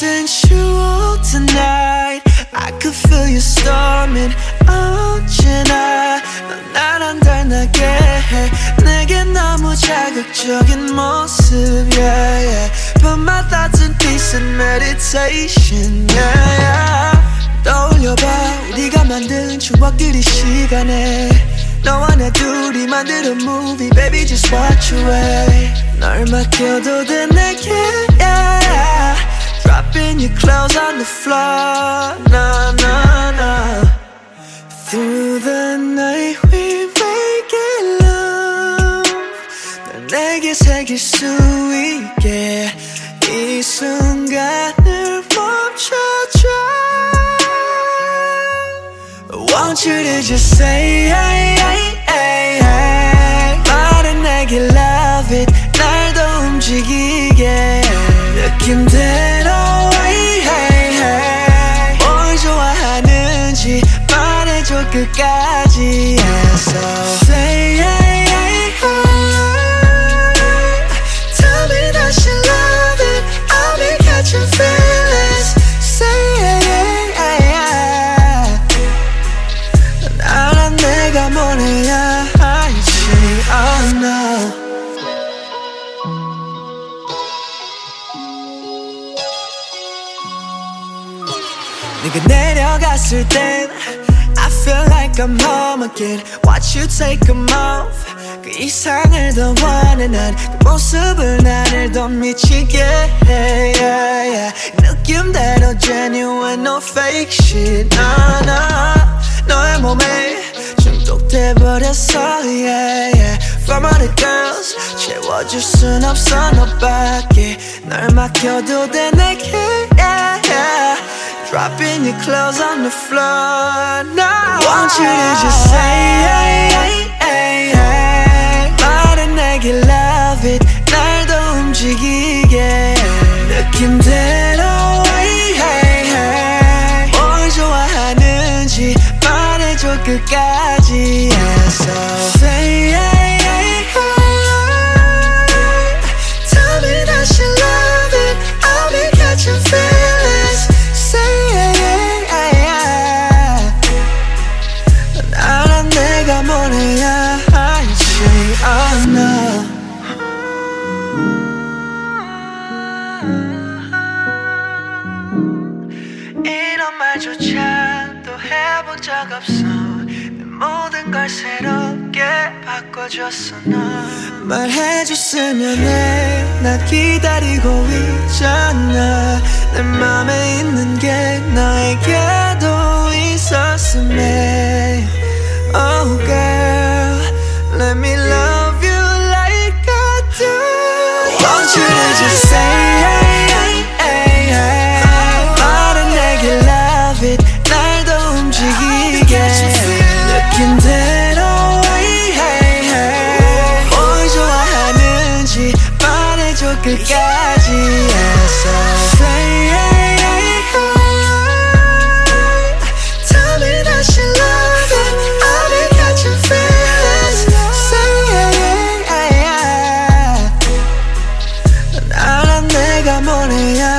Since you all tonight, I could feel you storming. 언제나 넌 날 안 닮게 해. 내게 너무 자극적인 모습, yeah, yeah. 밤마다 든 peace and meditation, yeah, yeah. 떠올려봐 우리가 만든 추억들이 시간에 너와 내 둘이 만드는 movie, baby just watch away. 널 맡겨도 돼 내게, yeah. Dropping your clothes on the floor, nah, nah, nah. Through the night we make love. 널 내게 새길 수 있게 이 순간을 멈춰줘. Want you to just say 말해 내게 love it. 날 더 움직이게 느낌대로 뭘 좋아하는지 말해줘 끝까지. So say tell me that you love it. I'll be catching feelings. Say 나란 내가 뭘 해야 할지. Oh no. 네가 내려갔을 땐 I feel like I'm home again. Watch you take them off. 그 이상을 더 원해 난. 그 모습을 나를 더 미치게 해, yeah, yeah. 느낌대로 genuine, no fake shit, no, no. 너의 몸에 중독돼버렸어, yeah, yeah. From all the girls 채워줄 순 없어 너밖에. 널 맡겨도 돼 내게, yeah, yeah. Dropping your clothes on the floor now. Want you to just say 말해 내게 love it. 날 더 움직이게 느낌대로 뭘 좋아하는지 말해줘 끝까지. Yeah, so say tell me that you love it. I'll be catching feelings. 나란 내가 뭘 해야 할지. Oh no. 이런 말조차 또 해본 적 없어. 내 모든 걸 새롭게 바꿔줬어 너. 말해줬으면 해. 나 기다리고 있잖아. 내 맘에 있는 게 너에게도 있었음에. Oh girl, let me love you like I do. Want you to just say 말해 내게 love it. 날 더 움직이게 느낌대로 뭘 좋아하는지 말해줘 끝까지. Yeah, so say tell me that you love it. I'll be catching feelings. Say 나란 내가 뭘 해야